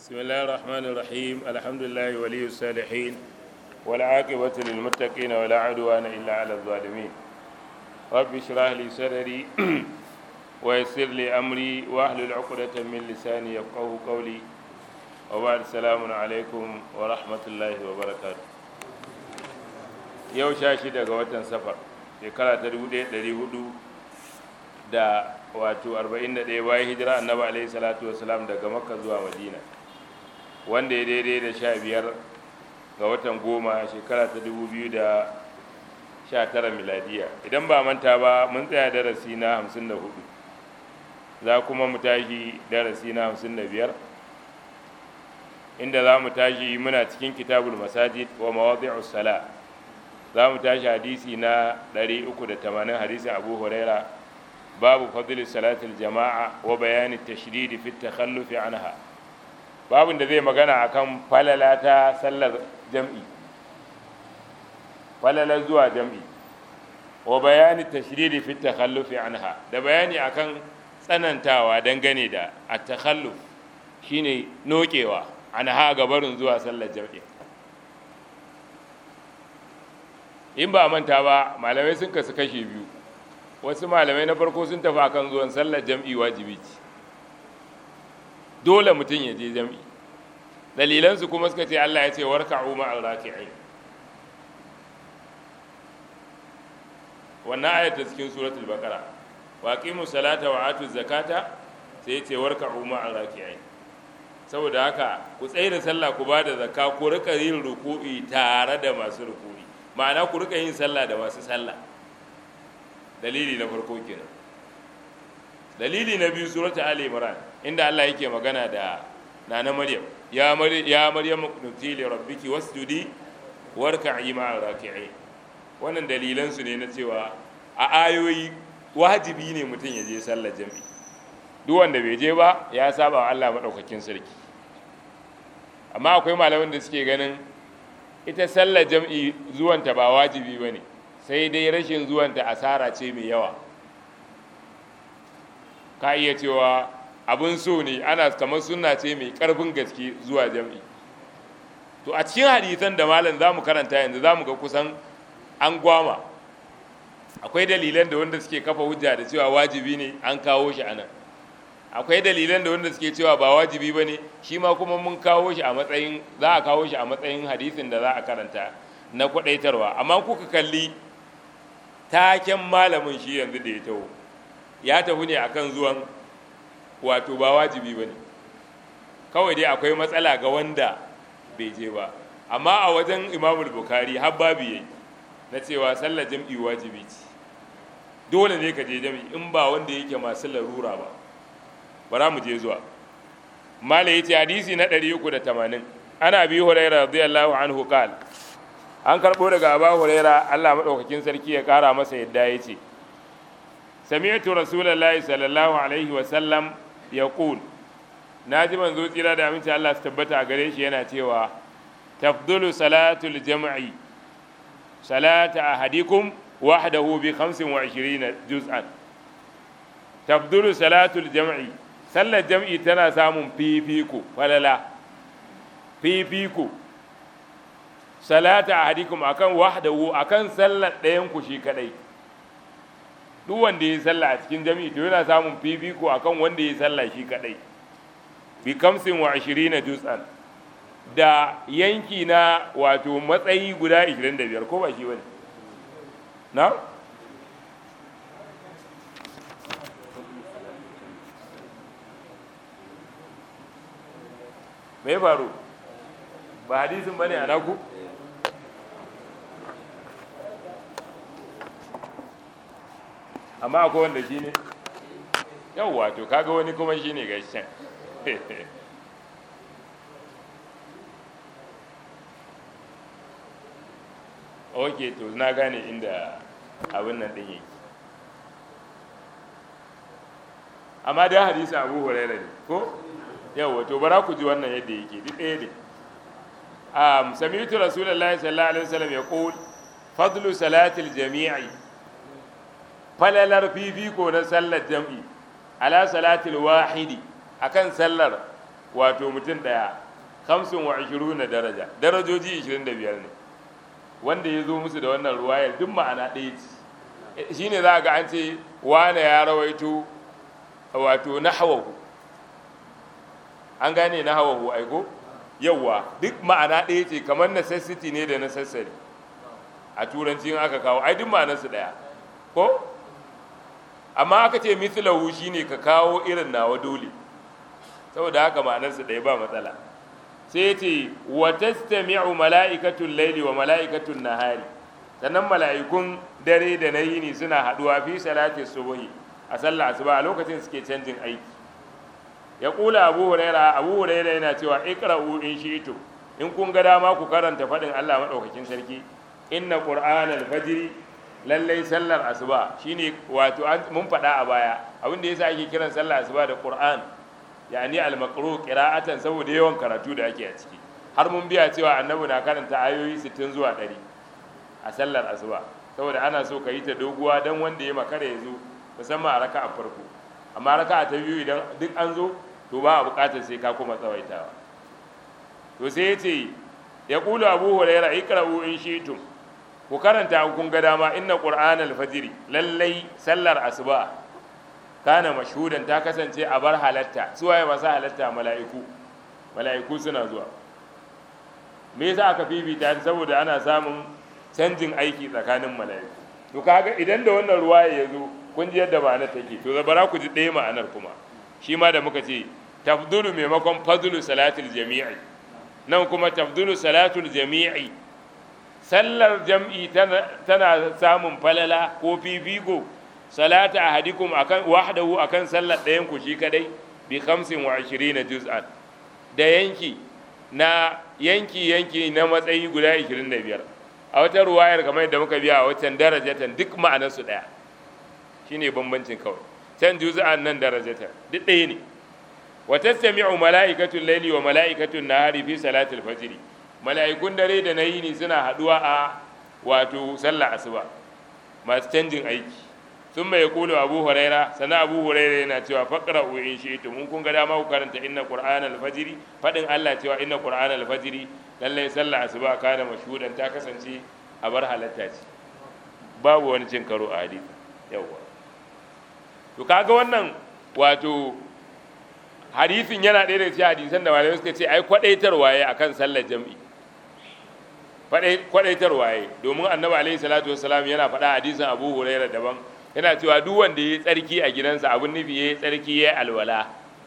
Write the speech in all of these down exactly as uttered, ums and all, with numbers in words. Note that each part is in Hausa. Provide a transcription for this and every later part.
بسم الله الرحمن الرحيم الحمد لله ولي الصالحين والعاقبة للمتقين ولا عدوان إلا على الظالمين رب اشرح لي صدري ويسر لي أمري واحلل عقدة من لساني يفقهوا قولي وبعد السلام عليكم ورحمة الله وبركاته yau sha shida ga watan safar shekara ta dubu ɗaya ɗari hudu da wato arba'in da ɗaya bayan hijira annabi alaihi salatu wasalam daga makka zuwa madina wanda ya daidai da sha biyar ga watan goma shekara ta dubu biyu da sha tara miladiya idan ba manta ba mun tsaya darasi na hamsin da hudu za kuma mu tashi darasi na hamsin da biyar inda za mu tashi muna cikin kitabul masajid wa mawadi'us sala za mu tashi hadisi na ɗari uku da tamanin hadisin abu huraira babu fadli salatul jama'a wa bayani tashdidi fi takhallufi anha babun da zai magana akan falala ta sallar jam'i falala zuwa jam'i wa bayani tashdidi fi takhallufi anha da bayani akan tsanantawa dangane da at-takhalluf shine nokewa anha gabarin zuwa sallar jam'i. In ba manta ba malamai sun kasu kashe biyu, wasu malamai na farko sun tafi akan zuwan sallar jam'i wajibi ce dole mutum ya je jam'i, dalilansu kuma suka ce Allah ya ce warka'u ma'al raki'in, wannan ayat ta cikin suratul baqara wa aqimu salata wa atu zakata sai ya ce warka'u ma'al raki'in, saboda haka ku tsaye da sallah ku ba da zakka ku rika yin ruku'i tare da masu ruku'i, ma'ana ku rika yin sallah da masu sallah. Dalili na farko kenan. Dalili na biyu suratul ali imran inda Allah yake magana da nana maryam ya maryam ya maryam qunuti li rabbiki wasjudi warka'i ma'ar raki'in. Wannan dalilan su ne na cewa a ayoyi wajibi ne mutum ya je sallar jami'i, duk wanda bai je ba ya saba wa Allah madaukakin sarki. Amma akwai malaman da suke ganin ita sallar jam'i zuwanta ba wajibi ba ne, sai dai rashin zuwanta asara ce mai yawa. Ka iya cewa abin so ne, ana kamar sunna ce mai ƙarfin gaske zuwa jam'i. To a cikin hadisan da malam za mu karanta yanzu za mu ga kusan an gwama, akwai dalilan da wanda suke kafa hujja da cewa wajibi ne an kawo shi a nan, akwai dalilan da wanda suke cewa ba wajibi ba ne shi ma kuma mun kawo shi a matsayin za a kawo shi a matsayin hadisin da za a karanta na kwadaitarwa. Amma kuka kalli taken malamin shi yanzu da ya taho ya tafi ne akan zuwan wato ba wajibi ba ne, kawai dai akwai matsala ga wanda bai je ba. Amma a wajen imamul bukari har babu yayi na cewa sallar jam'i wajibi ce, dole ne ka je jam'i in ba wanda yake masu larura ba. bara mu je zuwa mala yace hadisi na ɗari uku da tamanin ana bi hurairah radiyallahu anhu qal an karbo daga Abu Hurairah Allah madaukakin sarki ya kara masa yadda yace sami'tu rasulullahi sallallahu alaihi wa sallam yaqul naji manzo tsira da aminci Allah su tabbata a gare shi yana cewa tafdulu salatul jam'i salata ahadikum wahdahu bi khamsin wa ishirina juz'an. Tafdulu salatul jam'i sallar jam'i tana samun fifiko falala fifiko salata ahadikum akan wahdahu akan sallar ɗayan ku shi kadai. Duk wanda ya salla a cikin jam'i to yana samun fifiko akan wanda ya salla shi kadai bi kamsin wa ashirina juz'an, da yanki na wato matsayi guda ishirin da biyar ko ba shi bane na me faru ba hadisin bane a naku amma akwai wanda shi ne yawwa to kaga wani kuma shi ne gashin ok to na gane inda abin nan ɗin yake, amma da hadisi abu hurairah ne ko yawa to bara ku ji wannan yadda yake duk ɗaya ne. um sami'tu rasulullahi sallallahu alaihi wasallam yaqul fadlu salatil jami'i falalar fifiko na sallar jam'i ala salatil wahidi akan sallar wato mutum daya hamsin wa na daraja darajoji ishirin da biyar ne wanda ya zo musu da wannan ruwayar duk ma'ana ɗaya ce shine za ga an ce wane ya rawaito wato nahawahu an gane nahawahu aiko yawwa duk ma'ana ɗaya ce kamar necessity ne da necessary a turanci aka kawo ai duk ma'anarsu ɗaya ko amma aka ce mithlahu shine ka kawo irin nawa dole saboda haka ma'anarsu ɗaya ba matsala sai ya ce wa tastami'u mala'ikatul laili wa mala'ikatul nahari sannan mala'ikun dare da na yini suna haɗuwa fi salati subuhi a sallah asuba a lokacin suke canjin aiki ya kula abu huraira abu huraira yana cewa iqra'u in shi'tu in kun ga dama ku karanta faɗin Allah madaukakin sarki inna qur'anal fajr lallai sallar asuba shine wato mun faɗa a baya abin da yasa ake kiran sallar asuba da qur'an yani al-maqru qira'atan saboda yawan karatu da ake a ciki har mun biya cewa annabi na karanta ayoyi sittin zuwa ɗari a sallar asuba saboda ana so ka yi ta doguwa dan wanda ya makara ya zo musamman a raka'a farko amma raka'a ta biyu idan duk an zo to ba a buƙatar sai ka kuma tsawaitawa to sai ya ce ya kula abu hurairah iqra'u in shi'tum ku karanta kun ga dama inna qur'anal fajr lallai sallar asuba kana mashhudan ta kasance a bar halatta suwaye masu halatta mala'iku mala'iku suna zuwa me yasa aka fifita saboda ana samun canjin aiki tsakanin mala'iku to kaga idan da wannan ruwaya ya zo kun ji yadda ma'anar take to zabara ku ji ɗaya ma'anar kuma shi ma da muka ce tafdulu maimakon fadlu salatul jami'i nan kuma tafdulu salatul jami'i sallar jam'i tana samun falala ko fifiko salata ahadikum akan wahdahu akan sallar ɗayan ku shi kadai bi khamsin wa ishirina juz'an da yanki na yanki yanki na matsayi guda ishirin da biyar a wata ruwayar kamar yadda muka biya a waccan darajatan duk ma'anar su ɗaya shine bambancin kawai can juz'an nan darajatan duk ɗaya ne wa tastami'u mala'ikatul layli wa mala'ikatul nahari fi salatil fajr mala'ikun dare da na yini suna haduwa a wato sallar asuba masu canjin aiki sun mai kulu abu huraira sana abu huraira yana cewa faqra'u in shi'tum mun kun ga dama ku karanta inna qur'anal fajr fadin Allah cewa inna qur'anal fajr lalle sallar asuba kana mashhudan ta kasance a bar halatta ce babu wani cin karo a hadisi yawa to kaga wannan wato hadisin yana ɗaya daga cikin hadisan da malamai suka ce ai kwadaitarwa yayi akan sallar jami'i kwadaitarwa yayi domin annabi alaihi salatu wassalam yana faɗa hadisin abu huraira daban yana cewa duk wanda ya yi tsarki a gidansa abin nufi ya yi tsarki ya yi alwala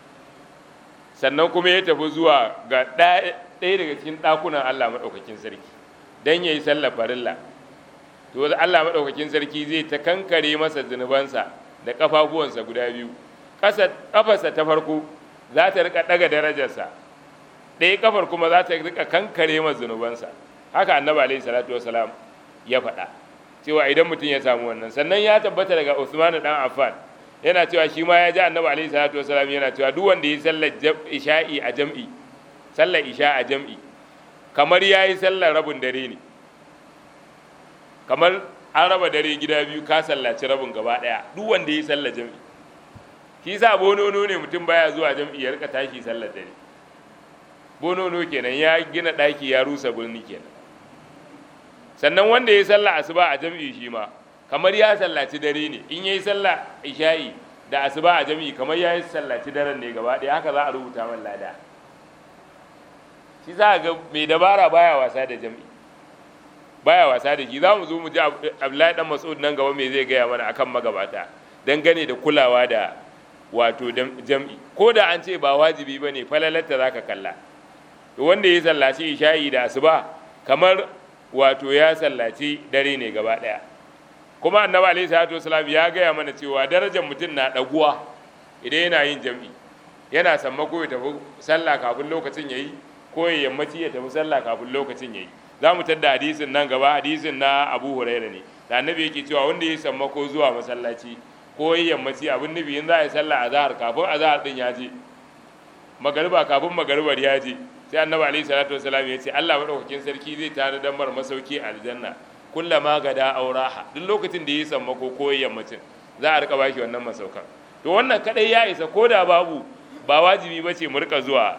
sannan kuma ya tafi zuwa ga ɗaya daga cikin ɗakunan Allah maɗaukakin sarki don ya yi sallar farilla to Allah maɗaukakin sarki zai ta kankare masa zunubansa da ƙafafuwansa guda biyu ƙafarsa ta farko za ta rika ɗaga darajarsa ɗaya ƙafar kuma za ta rika kankare masa zunubansa haka annabi alaihi salatu wasalam ya faɗa cewa idan mutum ya samu wannan sannan ya tabbata daga Usman dan Affan yana cewa shi ma ya ji annabi alaihi salatu wasalam yana cewa duk wanda ya sallar isha'i a jam'i sallar isha a jam'i kamar yayi sallar rabin dare ne kamar an raba dare gida biyu ka sallaci rabin gaba daya duk wanda ya sallar jam'i shi sa bonono ne mutum baya zuwa jam'i ya rika tashi sallar dare bonono kenan ya gina daki ya rusa birni kenan sannan wanda ya sallah asuba a jam'i shi ma kamar ya sallaci dare ne in yayi sallah isha'i da asuba a jam'i kamar ya sallaci daren ne gaba ɗaya haka za a rubuta man lada shi za ga mai dabara baya wasa da jam'i baya wasa da shi za mu zo mu ji Abdullahi dan Mas'ud nan gaba me zai gaya mana akan magabata dangane da kulawa da wato jam'i ko da an ce ba wajibi bane falalatta zaka kalla to wanda ya sallaci isha'i da asuba kamar wato ya sallaci dare ne gaba daya kuma annabi alaihi salatu wasalam ya gaya mana cewa darajar mutum na daguwa idan yana yin jam'i yana sammako ya tafi sallah kafin lokacin yayi ko ya yammaci ya tafi sallah kafin lokacin yayi za mu tadda hadisin nan gaba hadisin na Abu Huraira ne da annabi yake cewa wanda ya sammako zuwa masallaci ko ya yammaci abin nufi in za a yi sallah azhar kafin azhar din ya je magariba kafin magaribar ya je sai annabi alaihi salatu wasalam ya ce Allah madaukakin sarki zai tare da mar masauki a aljanna kullama gada auraha duk lokacin da ya sammako ko yammacin za a rika bashi wannan masaukan to wannan kadai ya isa ko da babu ba wajibi bace mu rika zuwa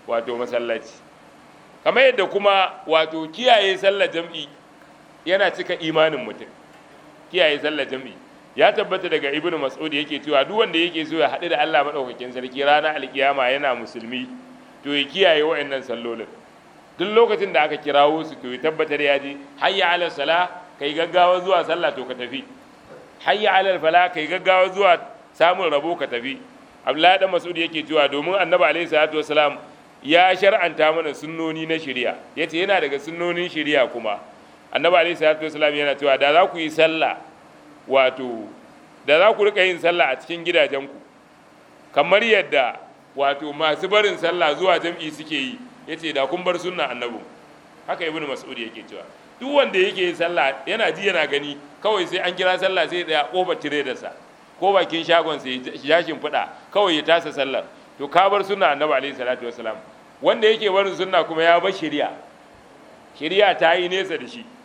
wato masallaci. Kamar yadda kuma wato kiyaye sallar jam'i yana cika imanin mutum. Kiyaye sallar jam'i ya tabbata daga Ibn Mas'ud yake cewa duk wanda yake so ya haɗu da Allah madaukakin sarki ranar alkiyama yana musulmi to ya kiyaye wa'annan sallolin. Duk lokacin da aka kirawo su to ya tabbatar ya je hayya ala sala kai gaggawa zuwa sallah to ka tafi, hayya ala fala kai gaggawa zuwa samun rabo ka tafi. Abdullahi dan Mas'ud yake cewa domin Annabi alaihi salatu wasalam ya shar'anta mana sunnoni na shari'a, yace yana daga sunnonin shari'a kuma Annabi alaihi salatu wasalam yana cewa da za ku yi sallah wato da za ku rika yin sallah a cikin gidajenku kamar yadda wato masu barin sallah zuwa jam'i suke yi, yace da kun bar sunna annabi. Haka Ibn Mas'ud yake cewa duk wanda yake yin sallah yana ji yana gani kawai sai an kira sallah sai ya kofar tiredarsa ko bakin shagon sai ya shimfiɗa kawai ya tasa sallar, to ka bar sunna annabi alaihi salatu wasalam. Wanda yake barin sunna kuma ya bar shari'a, shari'a ta yi nesa da shi.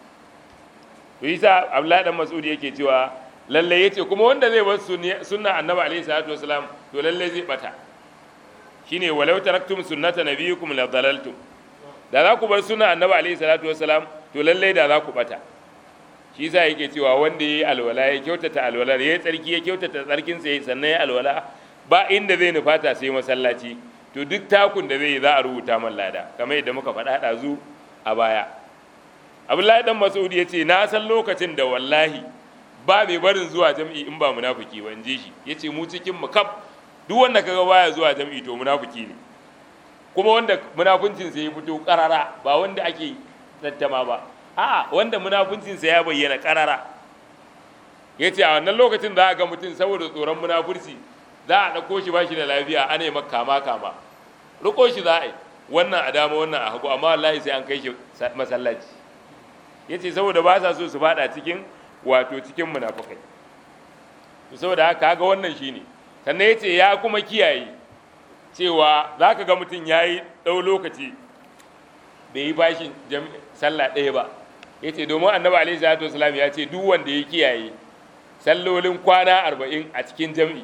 To yasa Abdullahi dan Mas'ud yake cewa lalle yace kuma wanda zai bar sunna annabi alaihi salatu wasalam to lalle zai bata. Shine walau taraktum sunnata nabiyikum la dalaltum, da za ku bar sunna annabi alaihi salatu wasalam to lalle da za ku bata. Shi yasa yake cewa wanda yayi alwala ya kyautata alwala ya tsarki ya kyautata tsarkin sa sannan ya alwala ba inda zai nufata sai masallaci, to duk takun da zai za a rubuta man lada kamar yadda muka faɗa ɗazu a baya. Abdullahi dan Mas'ud yace na san lokacin da wallahi ba mai barin zuwa jam'i in ba munafiki ba, in ji shi yace mu cikin mu kaf duk wanda kaga baya zuwa jam'i to munafiki ne, kuma wanda munafincin sa ya fito karara ba wanda ake tattama ba, a'a wanda munafincin sa ya bayyana karara. Yace a wannan lokacin za a ga mutum saboda tsoron munafurci za a dauko shi bashi da lafiya ana yi maka kama kama riko shi za a yi wannan a dama wannan a hagu, amma wallahi sai an kai shi masallaci. Yace saboda ba sa so su fada cikin wato cikin munafikai. To saboda haka ga wannan shine. Sannan yace ya kuma kiyaye cewa zaka ga mutum yayi dau lokaci bai yi bashin sallah ɗaya ba. Yace domin Annabi alaihi salatu wasallam ya ce duk wanda ya kiyaye sallolin kwana arba'in a cikin jam'i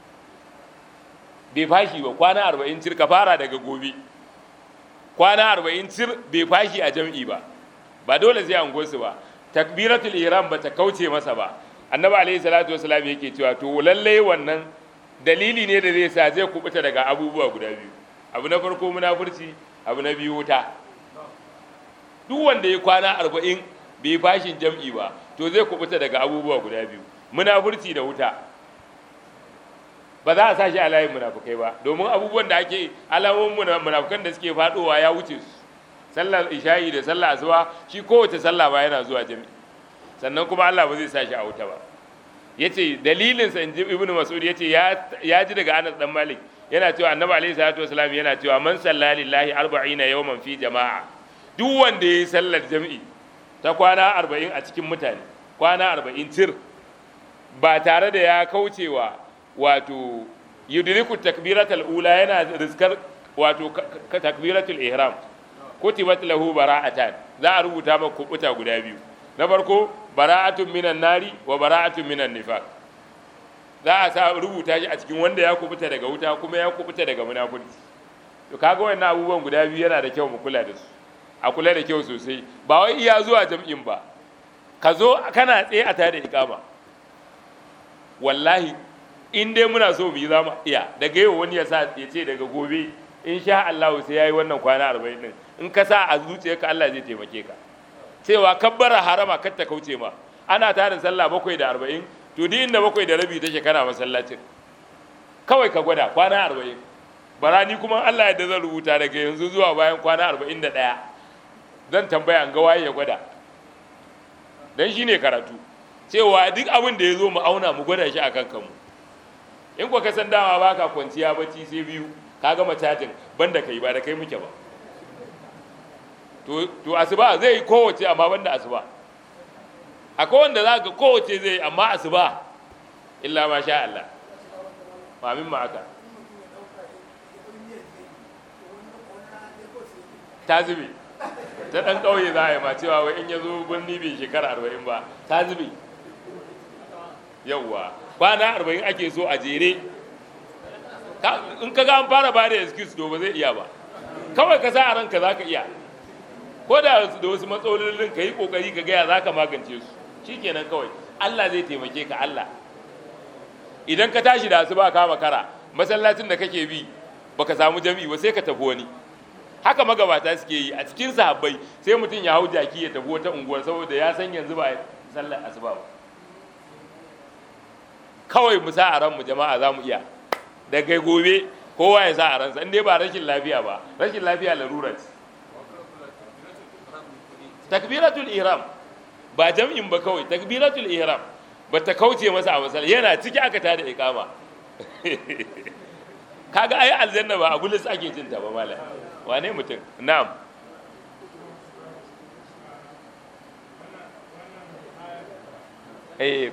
bai fashi ba, kwana arba'in cir ka fara daga gobe, kwana arba'in cir bai fashi a jam'i ba, ba dole sai an gosu ba, takbiratul ihram ba ta kauce masa ba. Annabi alaihi salatu wasallam yake cewa to lalle wannan dalili ne da zai sa zai kubuta daga abubuwa guda biyu, abu na farko munafurci, abu na biyu wuta. Duk wanda ya kwana arba'in bai fashin jam'i ba to zai kubuta daga abubuwa guda biyu, munafurci da wuta. Ba za a sa shi a layin munafukai ba, domin abubuwan da ake alamomin munafukan da suke fadowa ya wuce su. Sallar isha'i da sallar asuba shi kowace sallah ba yana zuwa jami'i, sannan kuma Allah ba zai sa shi a wuta ba. Yace dalilin sa inji Ibn Mas'ud yace ya ji daga Anas dan Malik yana cewa Annabi alaihi salatu wasallam yana cewa man salla lillahi arba'ina yawman fi jama'a, duk wanda yayi sallar jami'i ta kwana arba'in a cikin mutane, kwana arba'in tir ba tare da ya kaucewa wato yudriku takbiratul ula yana rizkar wato takbiratul ihram, kutibat lahu bara'atan, za a rubuta maka kubuta guda biyu. Na farko bara'atun minan nari wa bara'atun minan nifaq, za a sa rubuta shi a cikin wanda ya kubuta daga wuta kuma ya kubuta daga munafurci. To kaga wannan abubuwan guda biyu yana da kyau mu kula da su, a kula da kyau sosai, ba wai iya zuwa jam'in ba, ka zo kana tsaye a tare da ikama. Wallahi in dai muna so mu yi zama iya daga yau wani ya sa ya ce daga gobe insha Allah sai yayi wannan kwana arba'in din, in ka sa a zuciyarka Allah zai taimake ka cewa kabbara harama kar ta kauce ma. Ana tarin sallah bakwai da arba'in, to duk inda bakwai da rabi ta shekara masallacin kawai ka gwada kwana arba'in. Barani kuma Allah ya da zan rubuta daga yanzu zuwa bayan kwana arba'in da ɗaya zan tambaya an ga waye ya gwada, dan shine karatu cewa duk abin da ya zo mu auna mu gwada shi akan kanmu. In kuwa ka san dama baka kwanciya bacci sai biyu ka gama cajin banda kai ba da kai muke ba, to to asuba zai yi kowace amma banda asuba. Akwai wanda za ka kowace zai yi amma asuba illa ma sha Allah, mamin ma aka ta zube ta ɗan ƙauye za a yi ma cewa wai in ya zo birni bai shekara arba'in ba ta zube. Yawwa kwana arba'in ake so a jere, in ka ga an fara ba da excuse to ba zai iya ba, kawai ka sa a ranka za ka iya, ko da da wasu matsalolin ka yi kokari ka gaya za ka magance su, shikenan kawai Allah zai taimake ka. Allah idan ka tashi da asuba ka makara masallacin da kake bi baka samu jami'i ba sai ka tafi wani. Haka magabata suke yi a cikin sahabbai, sai mutum ya hau jaki ya tafi wata unguwar saboda ya san yanzu ba sallar asuba ba. Kawai mu sa a ranmu jama'a za mu iya, da kai gobe kowa ya sa a ransa, in dai ba rashin lafiya ba, rashin lafiya larura ce. Takbiratul ihram ba jam'in ba, kawai takbiratul ihram ba ta kauce masa a masal, yana ciki aka tada iqama. Kaga ai aljanna ba a gulis ake cin ta ba malam, wane mutum. Na'am, eh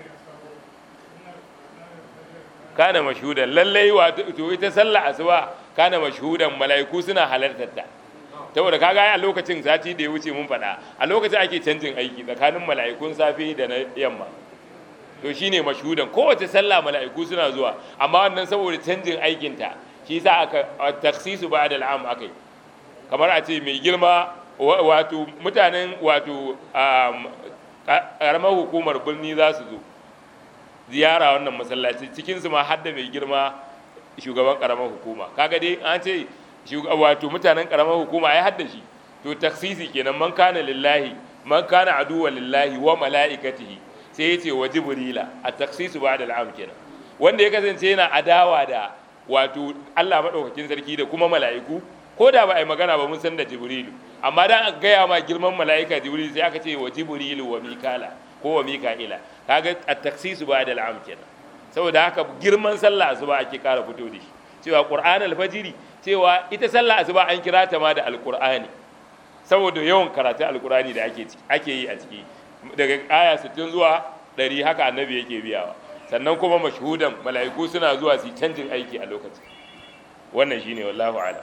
kana mashhudan, lallai wato to ita sallah asuba kana mashhudan, mala'iku suna halartar ta. Saboda kaga a lokacin sati da ya wuce mun faɗa, a lokacin ake canjin aiki tsakanin mala'ikun safe da na yamma, to shine mashhudan. Kowace sallah mala'iku suna zuwa, amma wannan saboda canjin aikin ta shi yasa aka taksisu ba'da al'am akai. Kamar a ce mai girma wato mutanen wato karamar hukumar birni za su zo ziyara wannan masallaci, cikin su ma har da mai girma shugaban karamar hukuma. Kaga dai an ce wato mutanen karamar hukuma ai hadda shi, to taksisi kenan. Man kana lillahi man kana aduwwan lillahi wa mala'ikatihi, sai yace wa jibrila, a taksisu ba'da al'am kenan. Wanda ya kasance yana adawa da wato Allah madaukakin sarki da kuma mala'iku, ko da ba ai magana ba mun san da jibrilu, amma dan aka gaya ma girman mala'ika jibril sai aka ce wa jibrilu wa mikala ko wa mika'ila. Kaga a taksisu ba'da al'am kenan. Saboda haka girman sallah asuba ake kara fito da shi, cewa qur'an al-fajri, cewa ita sallah asuba an kira ta ma da alqur'ani saboda yawan karatu alqur'ani da ake ake yi a ciki, daga aya sittin zuwa ɗari haka annabi yake biyawa. Sannan kuma mashhudan, mala'iku suna zuwa su canjin aiki a lokacin. Wannan shine wallahu a'lam.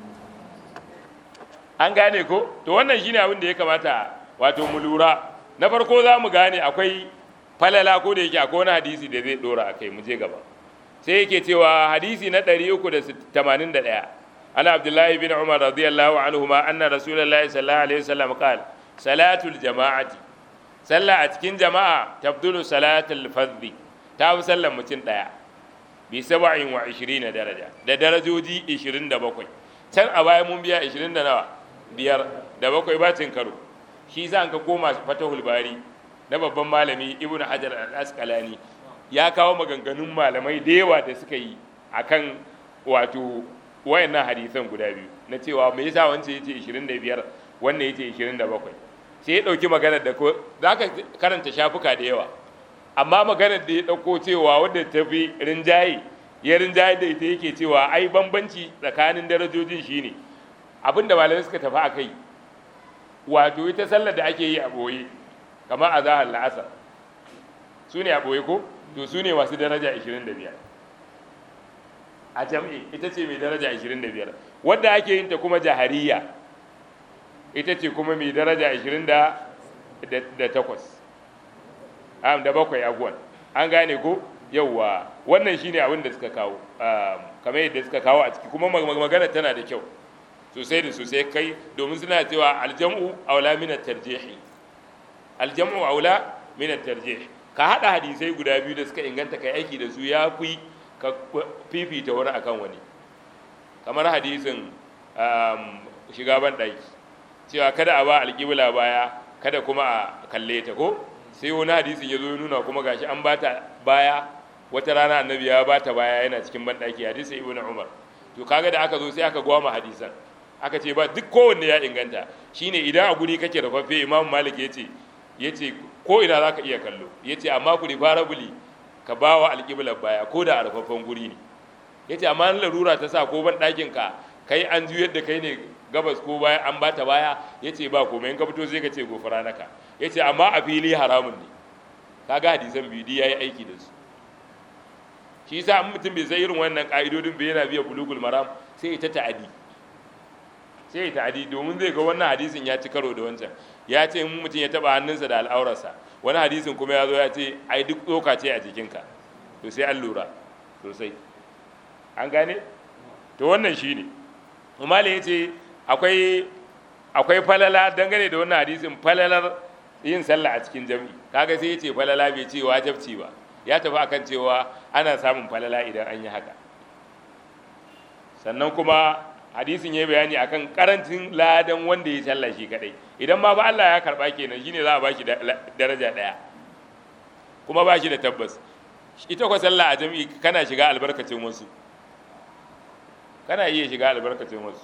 An gane ko? To wannan shine abin da ya kamata wato mu lura. Na farko za mu gane akwai falala, ko da yake akwai wani hadisi da zai dora akai, mu je gaba. Sai yake cewa hadisi na ɗari uku da tamanin da ɗaya, ana Abdullahi bin Umar radiyallahu anhuma anna Rasulullahi sallallahu alaihi wasallam qala salatul jama'ati, sallah a cikin jama'a tabdulu salatul fardhi, ta fi sallar mutum ɗaya, bi saba'in wa ishirina daraja, da darajoji ishirin da bakwai. Can a baya mun biya ishirin da nawa biyar da bakwai bacin karo. Shi za ka koma Fatahul Bari na babban malami Ibn Hajar al-Asqalani, ya kawo maganganun malamai da yawa da suka yi akan wato wayannan hadisan guda biyu, na cewa me yasa wancan yace ishirin da biyar wannan yace ishirin da bakwai. Sai ya dauki maganar da za ka karanta shafuka da yawa, amma maganar da ya dauko cewa wadda ta fi rinjaye, ya rinjaye da ita yake cewa ai bambanci tsakanin darajojin shine abinda malamai suka tafi akai, wato ita sallar da ake yi a boye kamar azahar la'asar su ne a boye ko, to su ne masu daraja ishirin da biyar a jam'i, ita ce mai daraja ishirin da biyar. Wadda ake yin ta kuma jahariya ita ce kuma mai daraja ishirin da takwas, am da bakwai abuwan. An gane ko? Yauwa, wannan shine abin da suka kawo, kamar yadda suka kawo a ciki, kuma magana tana da kyau sosai da sosai kai, domin suna cewa aljam'u aula min at-tarjih, aljam'u aula min at-tarjih. Ka haɗa hadisai guda biyu da suka inganta kai aiki da su, ya fi ka fifita wani akan wani. Kamar hadisin shiga ban ɗaki, cewa kada a ba alƙibla baya, kada kuma a kalle ta ko, sai wani hadisin ya zo ya nuna kuma gashi an bata baya, wata rana annabi ya bata baya yana cikin ban ɗaki, hadisin Ibn Umar. To kaga da aka zo sai aka gwama hadisan, aka ce ba duk kowanne ya inganta. Shine idan a guri kake rafaffe, Imam Malik yace yace ko ina za ka iya kallo, ya ce amma ku fara buli ka ba wa alƙiblar baya ko da a rufaffen guri ne. Ya ce amma larura ta sa ko ban ɗakinka kai an juyar da kai ne gabas ko baya an bata baya, ya ce ba komai, in ka fito sai ka ce gofara naka. Ya ce amma a fili haramun ne. Kaga hadisan biyu ya yi aiki da su. Shi yasa in mutum bai san irin wannan ƙa'idodin bai yana biya bulugul maram, sai ita ta'adi sai ya ta'adi domin zai ga wannan hadisin ya ci karo da wancan. Ya ce in mutum ya taba hannunsa da al'aurarsa, wani hadisin kuma ya zo ya ce ai duk tsoka ce a jikinka, to sai an lura sosai. An gane? To wannan shi ne. umali ya ce akwai akwai falala dangane da wannan hadisin falalar yin sallah a cikin jami'i kaga sai ya ce falala bai ce wajibci ba ya tafi akan cewa ana samun falala idan an yi haka sannan kuma hadisin ya bayani akan karancin ladan wanda ya sallah shi kadai idan ma ba Allah ya karba kenan shine za a bashi daraja daya kuma bashi da tabbas ita kwa sallah a jami'i kana shiga albarkacin wasu kana iya shiga albarkacin wasu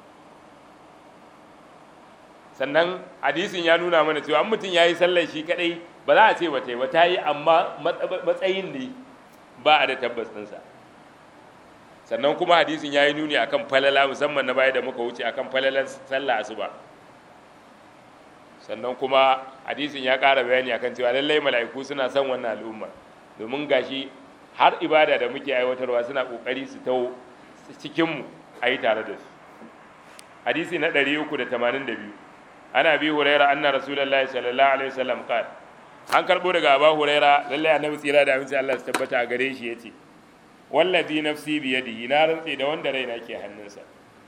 sannan hadisin ya nuna mana cewa an mutum ya yi sallar shi kadai ba za a ce ba ta yi ba ta yi amma matsayin ne ba a da tabbas ɗinsa sannan kuma hadisin ya yi nuni akan falala musamman na baya da muka wuce akan falalar sallah asuba sannan kuma hadisin ya ƙara bayani akan cewa lallai mala'iku suna son wannan al'ummar domin gashi har ibada da muke aiwatarwa suna ƙoƙari su taho cikinmu a yi tare da su hadisi na ɗari uku da tamanin da biyu ana bi huraira anna rasulullahi sallallahu alaihi wasallam qala an karbo daga aba huraira lalle annabi tsira da aminci Allah su tabbata a gare shi yace wallazi nafsi bi yadihi na rantsi da wanda raina ke hannunsa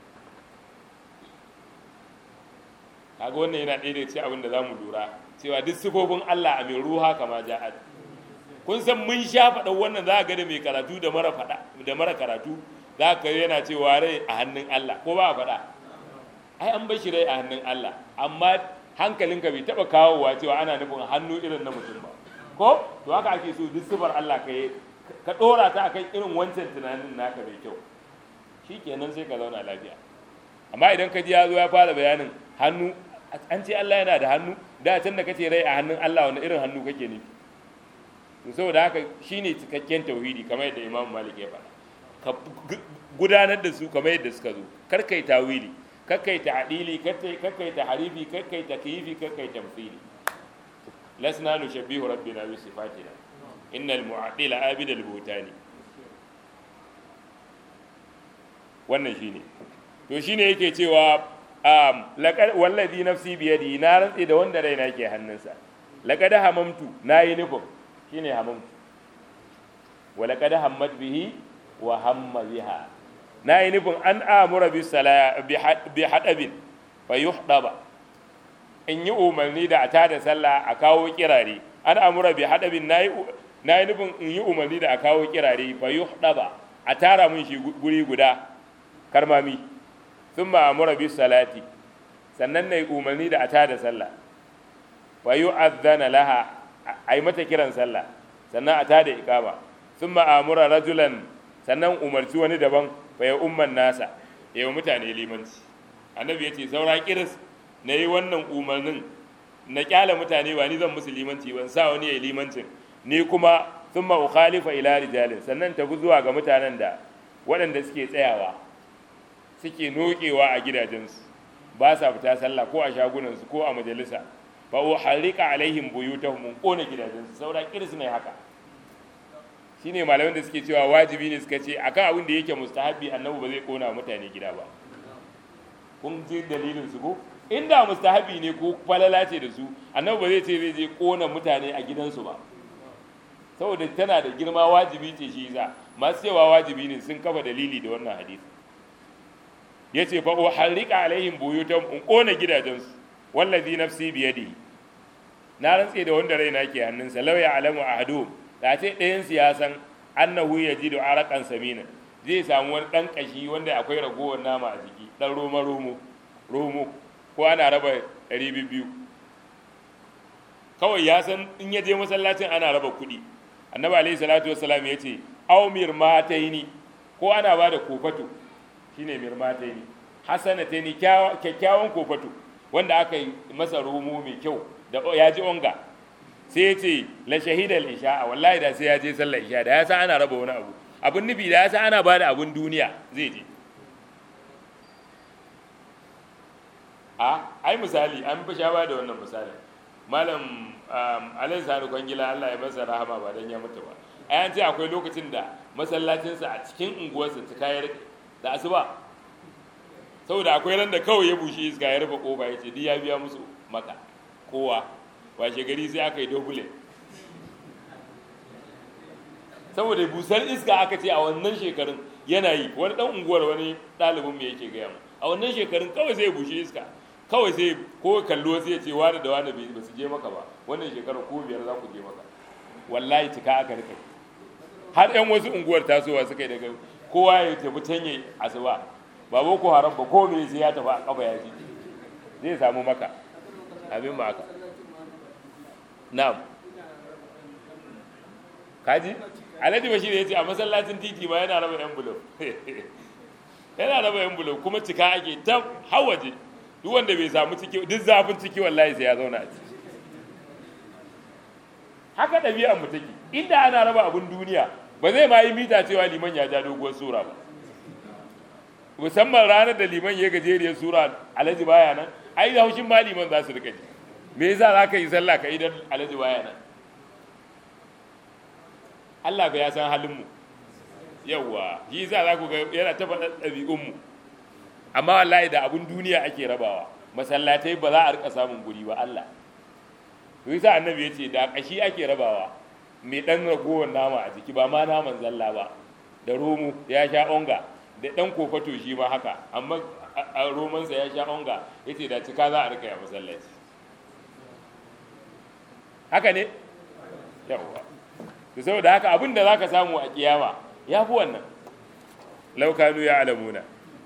kaga wannan yana ɗaya da cikin abin da zamu lura cewa duk sifofin Allah a mai ruha kama ja'at kun san mun sha faɗa wannan za ga da mai karatu da mara faɗa da mara karatu za ka yana cewa rai a hannun Allah ko ba a faɗa ai an bashi rai a hannun Allah amma hankalinka bai taba kawowa cewa ana nufin hannu irin na mutum ba ko to haka ake so duk sifar Allah ka yi ka dora ta akan irin wancan tunanin naka mai kyau shikenan sai ka zauna lafiya amma idan ka ji ya zo ya fara bayanin hannu an ce Allah yana da hannu da can da kace rai a hannun Allah wani irin hannu kake nufi to saboda haka shine cikakken tauhidi kamar yadda Imam Malik ya faɗa ka gudanar da su kamar yadda suka zo kar kai tawili kakkai ta adili kakkai ta harifi kakkai ta kifi kakkai tamthili lasna nushabbihu rabbina bi sifatina innal mu'addila abida al-butani wannan shine to shine yake cewa um laqad wallazi nafsi bi yadi na rantsi da wanda raina ke hannunsa laqad hamamtu nayi nufin shine hamamtu wa laqad hammat bihi wa hamma biha na yi nufin an amura bi haɗabin fa yi ba in yi umarni da a tada sallah a kawo kirare an amura bi haɗabin na yi nufin in yi umarni da a kawo kirare fa yi ba a tara mun shi guri guda karmami sun ma amura bi salati sannan na yi umarni da a tada sallah fa yi azana laha a yi mata kiran sallah sannan a tada ikama sun ma amura rajulan sannan umarci wani daban ya umman nasa ya yi mutane limanci annabi ya ce saura kiris na yi wannan umarnin na kyala mutane ba ni zan musu limanci ban sa wani ya yi limancin ni kuma sun ma ukhalifa ila rijalin sannan tafi zuwa ga mutanen da waɗanda suke tsayawa suke nokewa a gidajensu ba sa fita sallah ko a shagunansu ko a majalisa fa uharrika alaihim buyutahum mun kona gidajensu saura kiris ne haka shine malaman da suke cewa wajibi ne suka ce akan abin da yake mustahabi annabi ba zai kona mutane gida ba kun ji dalilin su ko inda mustahabi ne ko falala ce da su annabi ba zai ce zai je kona mutane a gidansu ba saboda tana da girma wajibi ce shi yasa masu cewa wajibi ne sun kafa dalili da wannan hadisi yace fa uharrika alaihim buyutam in kona gidajensu wallazi nafsi biyadihi na rantse da wanda raina ke hannunsa law ya alamu ahadum da ce ɗayan siyasan annahu ya ji da arakan samina zai samu wani ɗan ƙashi wanda akwai ragowar nama a jiki ɗan roma romo romo ko ana raba ɗari biyu kawai ya san in ya je masallacin ana raba kuɗi annabi alaihi salatu wassalam ya ce aw mirmataini ko ana ba da kofato shine mirmataini hasanataini kyakkyawan kofato wanda aka yi masa romo mai kyau da ya ji onga sai ya ce la shahidal isha wallahi da sai ya je sallar isha da ya sa ana raba wani abu abun nufi da ya sa ana bada abun duniya zai je a ai misali an fi sha ba da wannan misali malam alai sani kwangila Allah ya masa rahama ba dan ya mutu ba ai an ce akwai lokacin da masallacinsa a cikin unguwarsa ta kayar da asuba saboda akwai ran da kawai ya bushe iska ya rufe kofa ya ce duk ya biya musu maka kowa washe gari sai aka yi dogule saboda busar iska aka ce a wannan shekarun yana yi wani dan unguwar wani ɗalibin mai yake gaya mu a wannan shekarun kawai sai bushe iska kawai sai ko kallo sai ce wani da wani ba su je maka ba wannan shekarar ko biyar za ku je maka wallahi cika aka rika har yan wasu unguwar tasowa suka yi daga kowa ya tafi can yayi asuba ba boko haram ba ko me sai ya tafi a kafa ya ji zai samu maka abin ma haka na'am kaji alhaji bashir ya ce a masallacin titi ma yana raba yan bulo yana raba yan bulo kuma cika ake ta hawaje duk wanda bai samu ciki duk zafin ciki wallahi sai ya zauna a ciki haka ɗabi'ar mu take inda ana raba abun duniya ba zai ma yi mita cewa liman ya ja doguwar sura ba musamman ranar da liman ya gajeriyar sura alhaji baya nan ai da haushin ma liman za su rika ji me yasa za ka yi sallah ka idan alhaji baya nan Allah ya san halin mu yawa shi yasa za ku ga yana ta faɗa ɗabi'un mu amma wallahi da abun duniya ake rabawa masallatai ba za a rika samun guri ba Allah to yasa annabi ya ce da kashi ake rabawa mai dan ragowar nama a jiki ba ma naman zalla ba da romo ya sha onga da dan kofato shi ma haka amma a romansa ya sha onga yace da cika za a rika ya masallaci haka ne yawa to saboda haka abin da zaka samu a kiyama yafi wannan law kanu ya'lamuna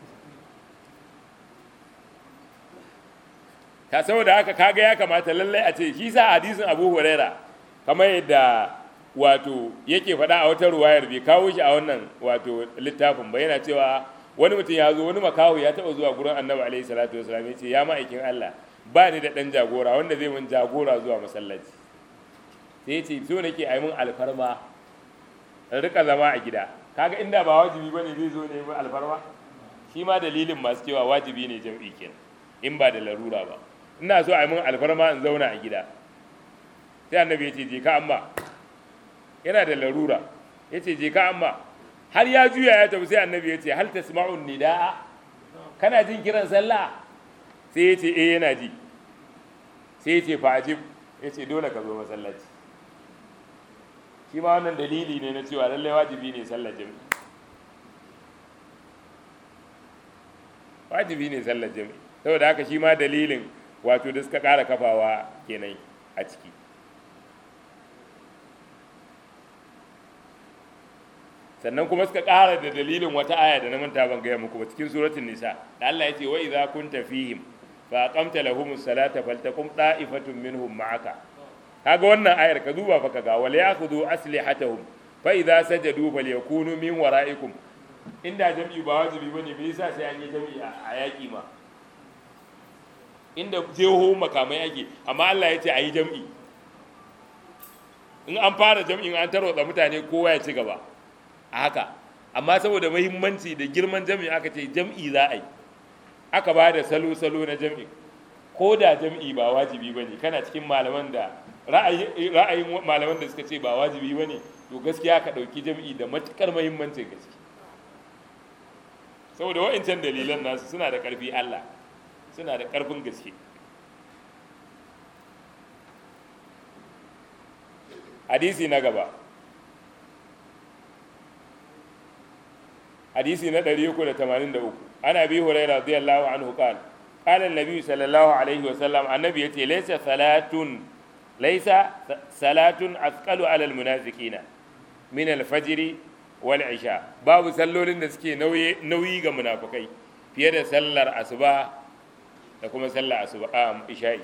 ta saboda haka kaga ya kamata lallai a ce shi sa hadisin Abu Huraira kamar yadda wato yake faɗa a wata ruwayar bai kawo shi a wannan wato littafin ba yana cewa wani mutum ya zo wani makaho ya taɓa zuwa gurin Annabi alaihi salatu wasallam ya ce ya ma'aikin Allah ba ni da ɗan jagora wanda zai mun jagora zuwa masallaci sai ya ce so nake a yi mun alfarma in rika zama a gida kaga inda ba wajibi bane zai zo ne mun alfarma shi ma dalilin masu cewa wajibi ne jam'i kenan in ba da larura ba ina so a yi mun alfarma in zauna a gida sai annabi ya ce je ka amma yana da larura ya ce je ka amma har ya juya ya tafi sai annabi ya ce hal tasma'un nida'a kana jin kiran sallah sai ya ce eh yana ji sai ya ce fa ajib ya ce dole ka zo masallaci shi ma wannan dalili ne na cewa lallai wajibi ne sallar jami'i wajibi ne sallar jami'i saboda haka shi ma dalilin wato da suka ƙara kafawa kenan a ciki sannan kuma suka ƙara da dalilin wata aya da na manta ban gaya muku ba cikin suratul nisa da Allah ya ce wa idza kunta fihim fa aqamta lahumus salata faltaqum da'ifatun minhum ma'aka kaga wannan ayar ka duba fa kaga wal ya'khudhu aslihatahum fa idza sajadu falyakunu min wara'ikum inda jami'i ba wajibi bane me yasa sai an yi jami'i a yaki ma inda jeho makamai ake amma Allah ya ce a yi jam'i in an fara jam'in an tarwatsa mutane kowa ya ci gaba a haka amma saboda mahimmanci da girman jam'i aka ce jam'i za a yi aka ba da salo-salo na jam'i ko da jam'i ba wajibi ba ne kana cikin malaman da ra'ayin malaman da suka ce ba wajibi ba ne to gaskiya ka ɗauki jam'i da matuƙar mahimmancin gaske saboda wa'incan dalilan nasu suna da ƙarfi Allah suna da ƙarfin gaske hadisi na gaba hadisi na ɗari uku da tamanin da uku ana bi hurairah radiyallahu anhu qala qala an-nabi sallallahu alaihi wa sallam annabi yace laysa salatun laysa salatun asqalu ala al-munafiqina min al-fajr wal isha babu sallolin da suke nauyi nauyi ga munafikai fiye da sallar asuba da kuma sallar asuba a isha'i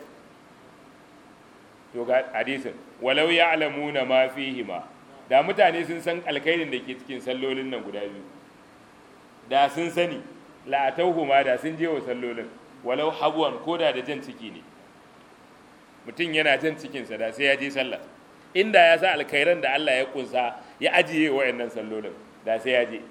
to ga hadisin walau ya'lamuna ma fihima da mutane sun san alkhairin da ke cikin sallolin nan guda biyu da sun sani la'atauhuma da sun je wa sallolin walau habwan koda da jan ciki ne mutum yana jan cikinsa da sai ya je sallah inda ya sa alkhairan da Allah ya kunsa ya ajiye wa'annan sallolin da sai ya je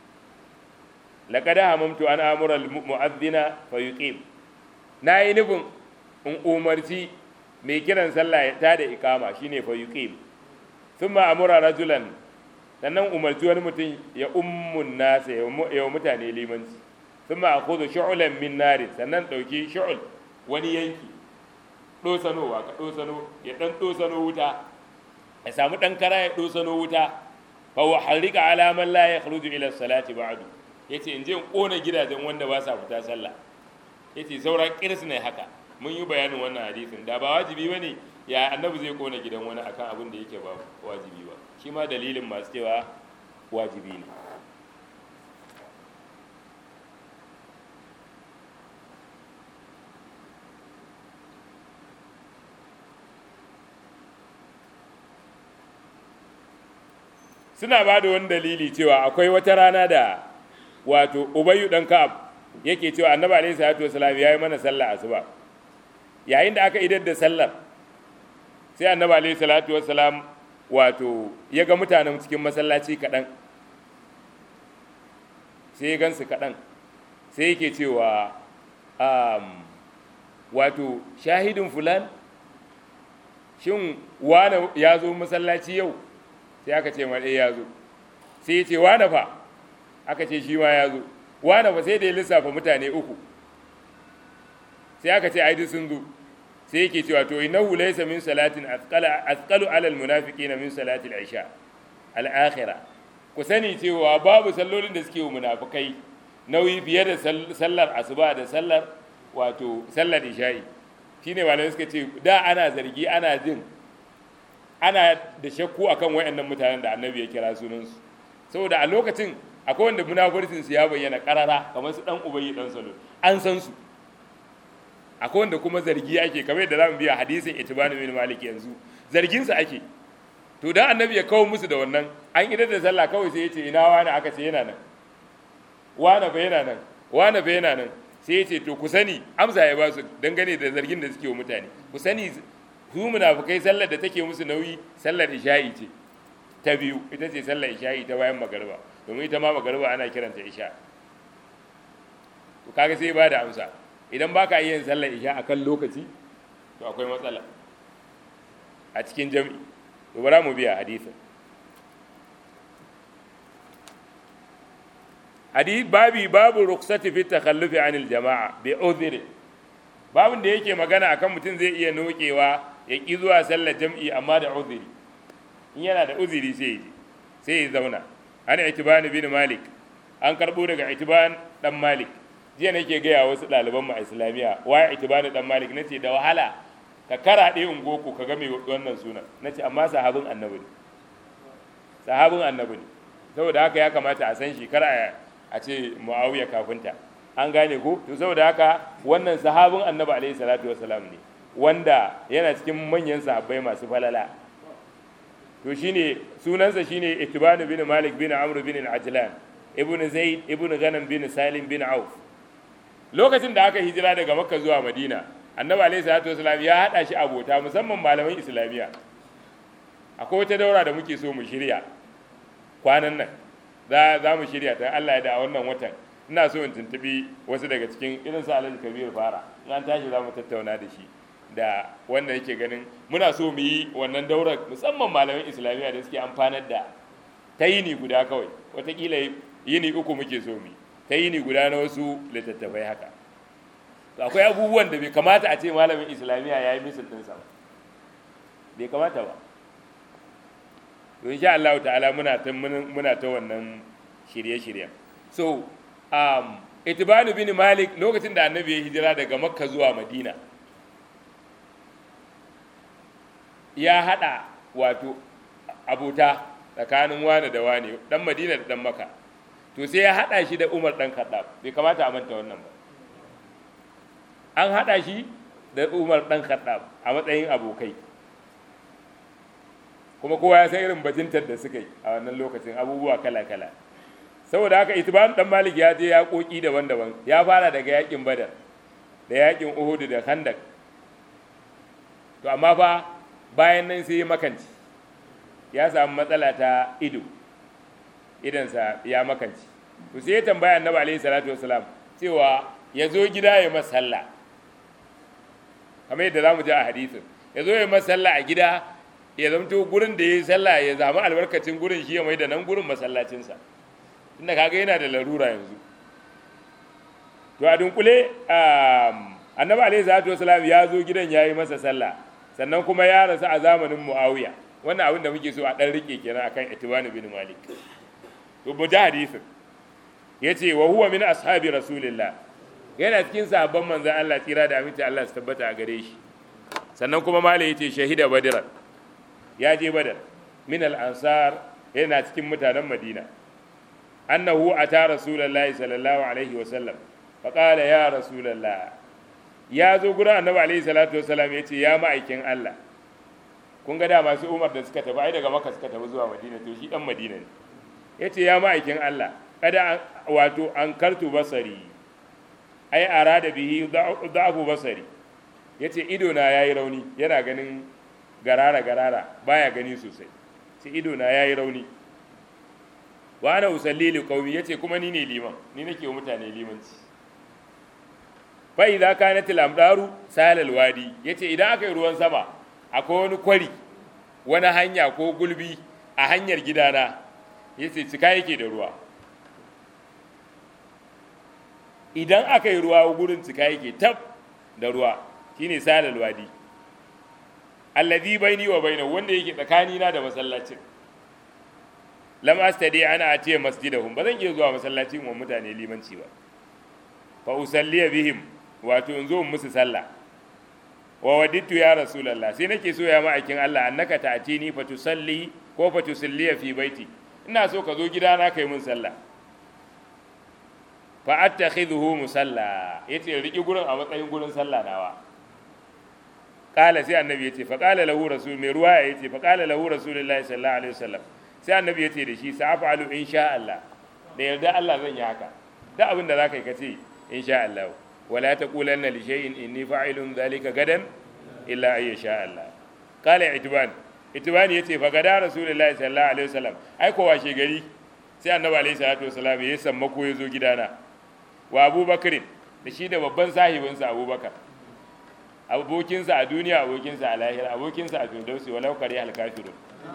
laqad hamamtu an amura al-mu'adhdhina fa yuqim nayi nufin in umarci mai kiran sallah ya tada ikama shine fa yuqim thumma amura rajulan sannan umarci wani mutum ya ummun nasa ya mutane limanci thumma akhudhu shu'lan min nar sannan dauki shu'l wani yanki dosanowa ka dosano ya dan dosano wuta ya samu dan kara ya dosano wuta fa wa harika ala man la yakhruju ila salati ba'du yace in je in kona gidajen wanda ba sa fita sallah yace sauran kirs ne haka mun yi bayanin wannan hadisin da ba wajibi bane ya annabi zai kona gidan wani akan abin da yake ba wajibi ba shi ma dalilin masu cewa wajibi ne suna ba da wani dalili cewa akwai wata rana da wato ubayyu dan ka'ab yake cewa annabi alaihi salatu wasalam ya yi mana sallah asuba yayin da aka idar da sallar sai annabi alaihi salatu wasalam wato ya ga mutanen cikin masallaci kaɗan sai ya gansu kaɗan sai yake cewa um, wato shahidin fulan shin wane ya zo masallaci yau sai aka ce maɗe ya zo sai ya ce wane fa aka ce shi ma ya zo wane fa sai da ya lissafa mutane uku sai aka ce aidu sun zo sai yake cewa to innahu laysa min salatin asqalu ala almunafiqina min salati al-isha al-akhirah ku sani cewa babu sallolin da suke wa munafikai nauyi fiye da sallar asuba da sallar wato sallar isha'i shine malamai suka ce da ana zargi ana jin ana da shakku akan wayannan mutanen da annabi ya kira sunansu saboda a lokacin akwai wanda munafurcin su ya bayyana karara kamar su dan ubayyi dan salo an san su akwai wanda kuma zargi ake kamar yadda zamu biya hadisin itibanu bin malik yanzu zargin sa ake to dan annabi ya kawo musu da wannan an idar da sallah kawai sai ya ce ina wani aka ce yana nan wani fa yana nan wani fa yana nan sai ya ce to ku sani amsa ya ba su dangane da zargin da suke wa mutane ku sani su munafikai sallar da take musu nauyi sallar isha'i ce ta biyu ita ce sallar isha'i ta bayan magariba domin ita ma magariba ana kiranta isha to kaga sai ba da amsa idan baka iya yin sallar isha akan lokaci to akwai matsala a cikin jami'i to bara mu biya hadisin hadith babi babu rukhsati fi takhallufi anil jama'a bi udhri babin da yake magana akan mutum zai iya nokewa ya ki zuwa sallar jam'i amma da udhri in yana da udhri sai ya sai ya zauna an itiban bin malik an karbo daga itiban dan malik jiya nake gaya wasu ɗaliban mu a islamiyya waye itiban dan malik nace da wahala ka karaɗe ungoku ka ga mai wannan sunan nace amma sahabin annabi ne sahabin annabi ne saboda haka ya kamata a san shi kar a ce muawiya kafinta an gane ko to saboda haka wannan sahabin annabi alaihi salatu wassalam ne wanda yana cikin manyan sahabbai masu falala to shine sunansa shine Itban bin Malik bin Amr bin al-Ajlan ibn Zaid ibn Ghanam bin Salim bin Auf lokacin da aka hijira daga Makka zuwa Madina annabi alaihi salatu wassalam ya hada shi abota musamman malaman islamiya akwai wata daura da muke so mu shirya kwanan nan za za mu shirya ta Allah ya da wannan watan ina so in tuntubi wasu daga cikin irin su Alhaji Kabir Fara in an tashi za mu tattauna da shi da wanda yake ganin muna so mu yi wannan daura musamman malaman islamiyya da suke amfanar da ta yini guda kawai watakila yini uku muke so mu ta yini guda na wasu littattafai haka to akwai abubuwan da bai kamata a ce malamin islamiyya ya yi misil ɗinsa ba bai kamata ba to insha Allah ta'ala muna ta muna ta wannan shirye-shiryen so um Itban bin Malik lokacin da annabi ya hijira daga Makka zuwa Madina ya hada wato abota tsakanin wani da wani dan Madina da dan Makka to sai ya hada shi da Umar dan Khattab bai kamata a manta wannan ba an hada shi da Umar dan Khattab a matsayin abokai kuma kowa ya san irin bajintar da suka yi a wannan lokacin abubuwa kala-kala saboda haka Itban dan Malik ya je ya koki daban-daban ya fara daga yakin Badar da yakin Uhud da Khandaq to amma fa bayan nan sai ya makanci ya samu matsala ta ido idansa ya makanci to sai ya tambaya Annabi alaihi salatu wasalam cewa ya zo gida ya masa sallah kamar yadda zamu ji a hadisin ya zo ya masa sallah a gida ya zamto gurin da ya yi sallah ya zama albarkacin gurin shi ya mai da nan gurin masallacinsa inda kaga yana da larura yanzu to a dunkule Annabi alaihi salatu wasalam ya zo gidan ya yi masa sallah sannan kuma ya rasu a zamanin Muawiya wannan abin da muke so a dan rike kenan akan Itban bin Malik to mu ji hadisin yace wa huwa min ashabi rasulillah yana cikin sahabban manzon Allah tsira da aminci Allah su tabbata a gare shi sannan kuma malai yace shahida badr ya je badar min al ansar yana cikin mutanen madina annahu ata rasulullahi sallallahu alaihi wa sallam fa qala ya rasulullah ya zo gurin annabi alaihi salatu wasallam yace ya ma'aikin Allah kun ga da masu umar da suka tafi ai daga makka suka tafi zuwa madina to shi dan madina ne yace ya ma'aikin Allah kada wato an kartu basari ai arada bihi da'afu basari yace ido na yayi rauni yana ganin garara garara baya gani sosai sai ido na yayi rauni wa ana usalli li qaumi yace kuma ni ne liman ni nake wa mutane limanci fa idza kanat al-amdaru salal wadi yace idan aka yi ruwan sama akwai wani kwari wani hanya ko gulbi a hanyar gidana yace cika yake da ruwa idan aka yi ruwa gurin cika yake tab da ruwa shine salal wadi alladhi baini wa bainahu wanda yake tsakanina da masallacin lam astadi ana atiya masjidahum bazan iya zuwa masallacin wa mutane limanci ba fa usalli bihim wato in zo musu sallah wa wadittu ya rasulullah sai nake so ya ma'aikin Allah annaka ta'tini fa tusalli ko fa tusalli fi baiti ina so ka zo gidana kai mun sallah fa attakhidhu musalla yace riki gurin a matsayin gurin sallah nawa kala sai annabi yace fa qala lahu rasul mai ruwaya yace fa qala lahu rasulullahi sallallahu alaihi wasallam sai annabi yace da shi sa'afalu insha Allah da yarda Allah zan yi haka da abin da zaka yi kace insha Allah wala taqulanna li shay'in inni fa'ilun dhalika gadan illa ay sha Allah qala itban itban yace fa gada rasulullahi sallallahu alaihi wasallam ai ko washe gari sai annabi alaihi salatu wasallam ya sammako ya zo gidana wa abubakar da shi da babban sahibinsa abubakar abokinsa a duniya abokinsa a lahira abokinsa a firdausi walau kare alkafirun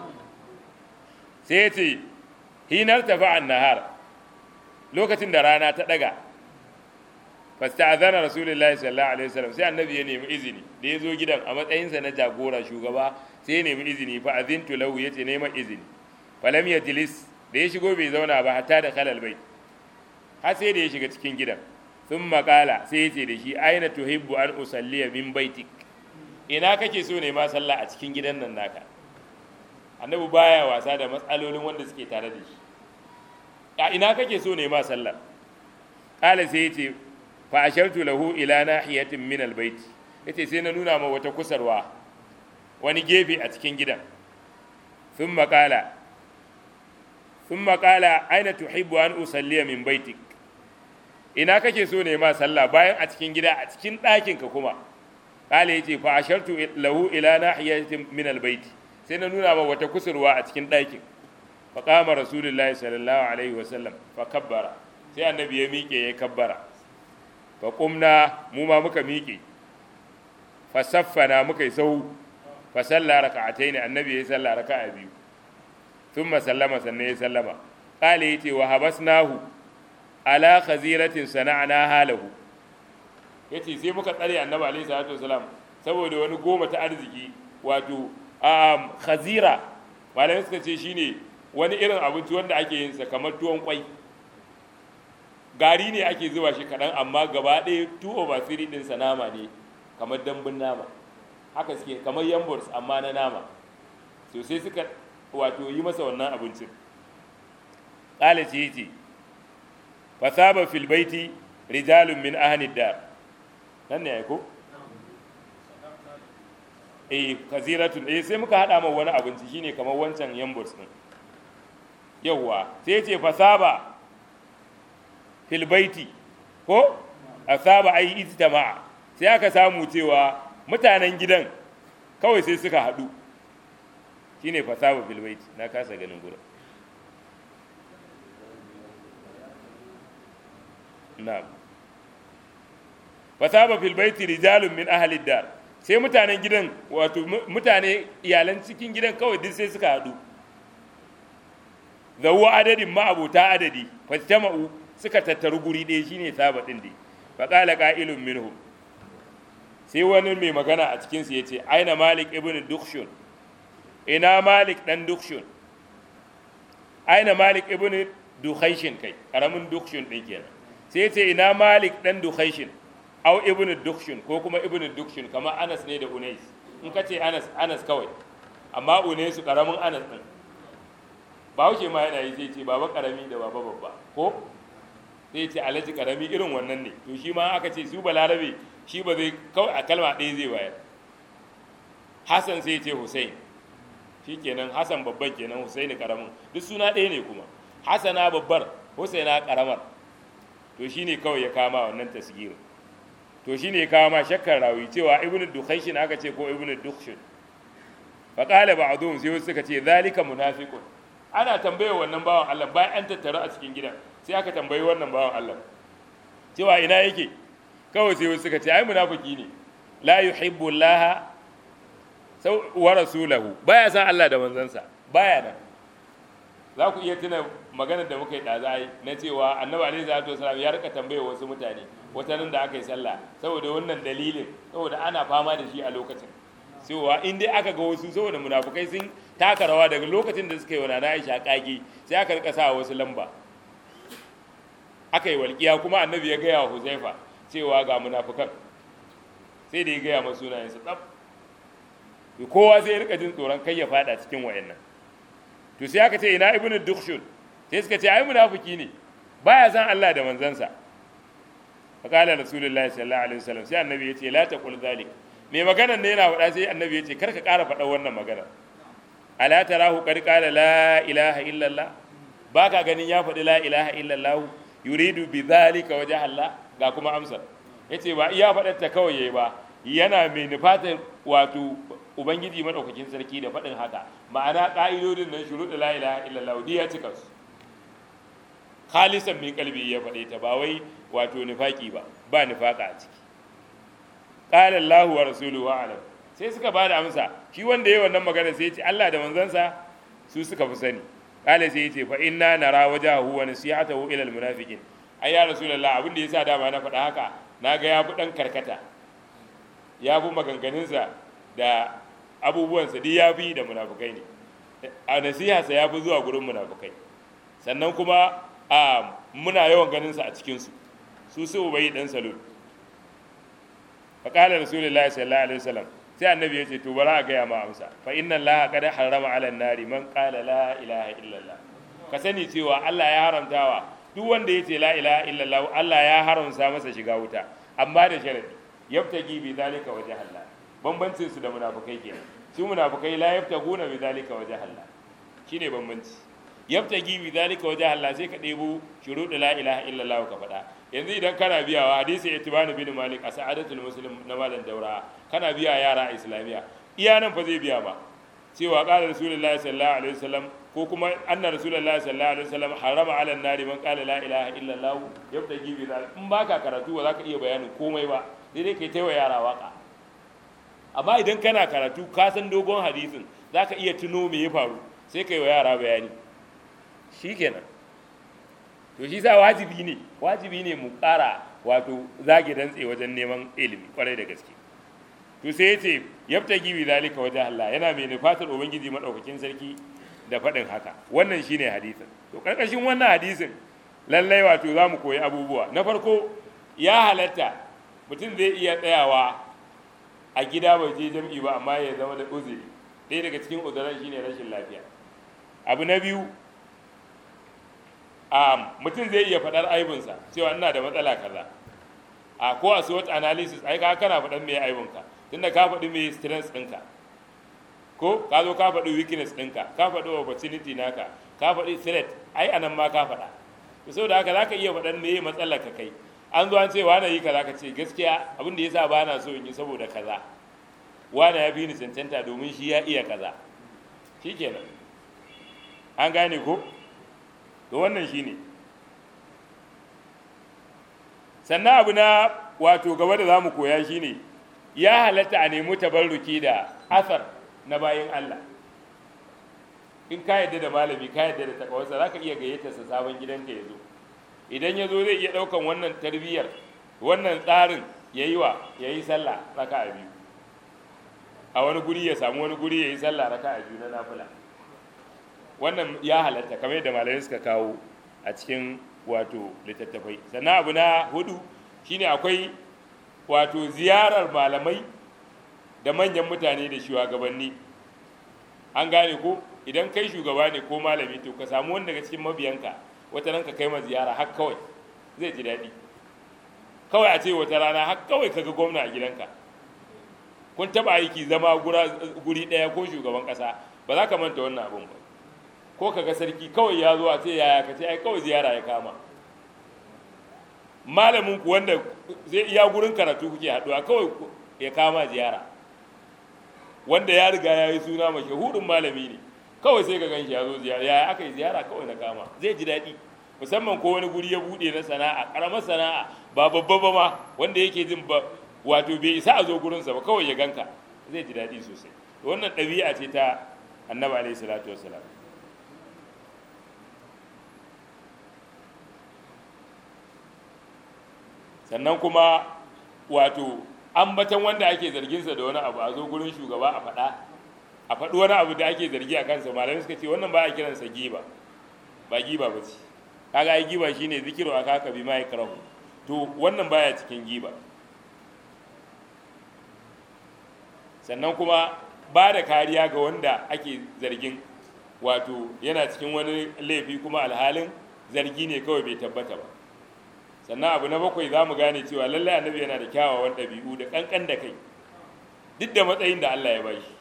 sai ya ce hinar tafi an nahar lokacin da rana ta daga fasta azana rasulullahi sallallahu alaihi wasallam sai annabi ya nemi izini da ya zo gidan a matsayinsa na jagora shugaba sai ya nemi izini fa azintu lahu yace neman izini falam yajlis da ya shigo bai zauna ba hatta da khalal bai har sai da ya shiga cikin gidan sun makala sai ya ce da shi aina tuhibbu an usalliya min baitik ina kake so ne ma sallah a cikin gidan nan naka annabi baya wasa da matsalolin wanda suke tare da shi a ina kake so ne ma sallah kala sai ya ce fa ashartu lahu ila nahiyatin min albayt yace sai na nuna ma wata kusarwa wani gefe a cikin gidan sun makala sun makala aina tuhibbu an usalliya min baitik ina kake so ne ma sallah bayan a cikin gida a cikin ɗakin ka kuma kala yace fa ashartu lahu ila nahiyatin min albayt sai na nuna ma wata kusurwa a cikin ɗakin fa qama rasulullahi sallallahu alaihi wasallam fa kabbara sai annabi ya miƙe ya kabbara fa qumna mu ma muka miƙe fa saffana muka yi sau fa salla raka'ataini annabi ya salla raka'a biyu thumma sallama sannan ya sallama kala yace wa habasnahu ala khaziratin sana'na halahu yace sai muka tsare annabi alaihi salatu wasalam saboda wani goma ta arziki wato um, khazira malamai suka ce shine wani irin abinci wanda ake yin sa kamar tuwon kwai gari ne ake zuba shi kaɗan amma gaba ɗaya two over three ɗin sa nama ne kamar dambun nama haka suke kamar yamburs amma na nama so sai suka wato yi masa wannan abincin ƙala ce yace fasaba fil baiti rijalun min ahli dar nan ne ai ko eh kaziratun eh sai muka hada ma wani abinci shine kamar wancan yamburs din yawa sai yace fasaba fil baiti ko asaba ai ijtama'a sai aka samu cewa mutanen gidan kawai sai suka hadu shine fasaba fil baiti na kasa ganin gurin na'am fasaba fil baiti rijalun min ahli dar sai mutanen gidan wato mutane iyalan cikin gidan kawai duk sai suka hadu zawu adadin ma'abuta adadi fastama'u suka tattaru guri ɗaya shine saba din dai fa qala qa'ilun minhum sai wani mai magana a cikin su yace aina malik ibn dukhshun ina malik dan dukhshun aina malik ibn dukhaishin kai karamin dukshin din kenan sai ce ina malik dan dukhaishin au ibnu dukshin ko kuma ibnu dukshin kamar anas ne da unais in ka ce anas anas kawai amma unaisu karamin anas din ba wuce ma yana yi sai ce baba karami da baba babba ko sai ce alaji karami irin wannan ne to shi ma aka ce su balarabe shi ba zai kawai a kalma ɗaya zai bayar hasan sai ce husain shi kenan hasan babban kenan husaini karamin duk suna ɗaya ne kuma hasana babbar husaina karamar to shi ne kawai ya kama wannan tasgirin to shi ne ya kama shakkar rawi cewa ibnu dukhaishin aka ce ko ibnu dukshin fa qala ba'dhum sai wasu suka ce zalika munafiqun ana tambayar wannan bawan Allah bayan an tattara a cikin gidan sai aka tambayi wannan bawan Allah cewa ina yake kawai sai wasu suka ce ai munafiki ne la yuhibbu Allah wa rasulahu baya san Allah da manzansa baya nan za ku iya tuna maganar da muka yi ɗaza na cewa annabi alaihi salatu wasalam ya rika tambaye wasu mutane wata nan da aka yi sallah saboda wannan dalilin saboda ana fama da shi a lokacin cewa in dai aka ga wasu saboda munafukai sun taka rawa daga lokacin da suka yi wa nana Aisha kage sai aka rika sa wasu lamba aka yi walƙiya kuma annabi ya gaya wa Huzaifa cewa ga munafukan sai da ya gaya masu sunayensu tsaf kowa sai ya rika jin tsoron kai ya fada cikin wayannan to sai aka ce ina ibnu dukhshun sai suka ce ai munafiki ne baya san Allah da manzansa fa qala rasulullahi sallallahu alaihi wasallam sai annabi yace la taqul zalik me maganar ne yana faɗa sai annabi yace karka ƙara faɗa wannan magana ala tarahu qad qala la ilaha illa Allah baka ganin ya faɗi la ilaha illa Allah yuridu bi zalika wajha Allah ga kuma amsar yace ba iya faɗar ta kawai yayi ba yana mai nufatar wato ubangiji madaukakin sarki da faɗin haka ma'ana ƙa'idodin nan shuruɗu la ilaha illallah di ya cika su khalisan min kalbi ya faɗe ta ba wai wato nifaki ba ba nifaka a ciki qala Allahu wa rasuluhu a'lam sai suka ba da amsa shi wanda yayi wannan magana sai ya ce Allah da manzansa su suka fi sani qala sai ya ce fa inna nara wajahu wa nasihatahu ila almunafiqin ai ya rasulullah abin da yasa dama na faɗa haka naga ya fi dan karkata ya fi maganganunsa da abubuwansa duk ya fi da munafukai ne a nasiharsa ya fi zuwa gurin munafukai sannan kuma a muna yawan ganinsa a cikinsu su su ubayi ɗan salul fa qala rasulullahi sallallahu alaihi wasallam sai annabi ya ce to bara a gaya ma amsa fa inna allaha qad harrama ala nari man qala la ilaha illallah ka sani cewa Allah ya haramtawa duk wanda ya ce la ilaha illallah Allah ya haramta masa shiga wuta amma da sharadi yabtagi bi zalika wajha Allah bambancin su da munafikai kenan su munafikai la yabtaguna bi zalika wajha Allah shine bambanci yabtagi bi zalika wajha Allah sai ka debo shuruɗu la ilaha illallah ka faɗa yanzu idan kana biyawa hadisi itibanu bin malik a sa'adatul muslim na malam daura kana biya yara a islamiya iya nan fa zai biya ba cewa qala rasulullahi sallallahu alaihi wasallam ko kuma anna rasulullahi sallallahu alaihi wasallam harama ala nari man qala la ilaha illallah yabtagi bi zalika in baka karatu ba za ka iya bayanin komai ba sai dai kai taiwa yara waka amma idan kana karatu ka san dogon hadisin za ka iya tuno me ya faru sai kai wa yara bayani shikenan to shi sa wajibi ne wajibi ne mu ƙara wato zage dantse wajen neman ilimi kwarai da gaske to sai ya ce yabtagi bi zalika wajha Allah yana mai nufatar ubangiji madaukakin sarki da faɗin haka wannan shine hadisin to karkashin wannan hadisin lallai wato za mu koyi abubuwa na farko ya halatta mutum zai iya tsayawa a gida bai je jam'i ba amma ya zama da uzuri ɗaya daga cikin uzuran shine rashin lafiya abu na biyu um, mutum zai iya faɗar aibinsa cewa ina da matsala kaza a ko a SWOT analysis ai ka kana faɗar me aibinka tunda ka faɗi me strengths ɗinka ko ka zo ka faɗi weakness ɗinka ka faɗi opportunity naka ka faɗi threat ai anan ma ka faɗa to saboda haka zaka iya faɗar me matsalar ka kai an zo an ce wani yi kaza ka ce gaskiya abin da yasa ba na so in yi saboda kaza wani ya fi ni cancanta domin shi ya iya kaza shikenan an gane ko to wannan shine sannan abu na wato gaba da zamu koya shine ya halatta a nemi tabarruki da asar na bayin Allah in ka yadda da malami ka yadda da takawarsa zaka iya gayyata sa sabon gidanka ya zo idan ya zo zai iya ɗaukan wannan tarbiyyar wannan tsarin ya yi wa ya yi sallah raka a biyu a wani guri ya samu wani guri ya yi sallah raka a biyu na nafila wannan ya halatta kamar yadda malamai suka kawo a cikin wato littattafai. Sannan abu na hudu shine akwai wato ziyarar malamai da manyan mutane da shugabanni. An gane ko idan kai shugaba ne ko malami to ka samu wanda daga cikin mabiyanka wata ranka kai ma ziyara har kawai zai ji daɗi. Kawai a ce wata rana har kawai kaga gwamna a gidanka, kun taba aiki zama guri ɗaya ko shugaban ƙasa, ba za ka manta wannan abin ba. Ko kaga sarki kawai ya zo a ce yaya ka ce ai kawai ziyara ya kama. Malamin ku wanda zai iya gurin karatu kuke haɗuwa kawai ya kama ziyara, wanda ya riga ya yi suna mashahurin malami ne, kawai sai ka ganshi ya zo ziyara, yaya aka yi ziyara kawai na kama, zai ji daɗi. Musamman ko wani guri ya buɗe na sana'a, ƙaramar sana'a ba babba ba ma, wanda yake jin ba wato bai isa a zo gurinsa ba, kawai ya ganka zai ji daɗi sosai. Wannan ɗabi'a ce ta annabi alaihi salatu wassalam. Sannan kuma wato ambatan wanda ake zarginsa da wani abu a zo gurin shugaba a faɗa a faɗi wani abu da ake zargi a kansa, malamai suka ce wannan ba a kiransa giba, ba giba ba ce. Kaga ai giba shine zikiru akaka bima yakrahu, to wannan baya cikin giba. Sannan kuma ba da kariya ga wanda ake zargin, wato yana cikin wani laifi kuma alhalin zargi ne kawai bai tabbata ba. Sannan abu na bakwai za mu gane cewa lallai annabi yana da kyawawan ɗabi'u da ƙanƙan da kai duk da matsayin da Allah ya ba shi.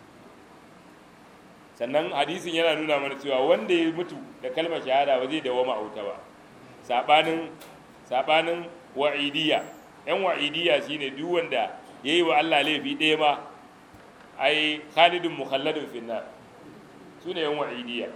Sannan hadisin yana nuna mana cewa wanda ya mutu da kalmar shahada ba zai dawama a wuta ba, saɓanin saɓanin wa'idiyya. ‘Yan wa'idiyya shine duk wanda ya yi wa Allah laifi ɗaya ma ai khalidun mukhalladun finnar, su ne ‘yan wa'idiyya.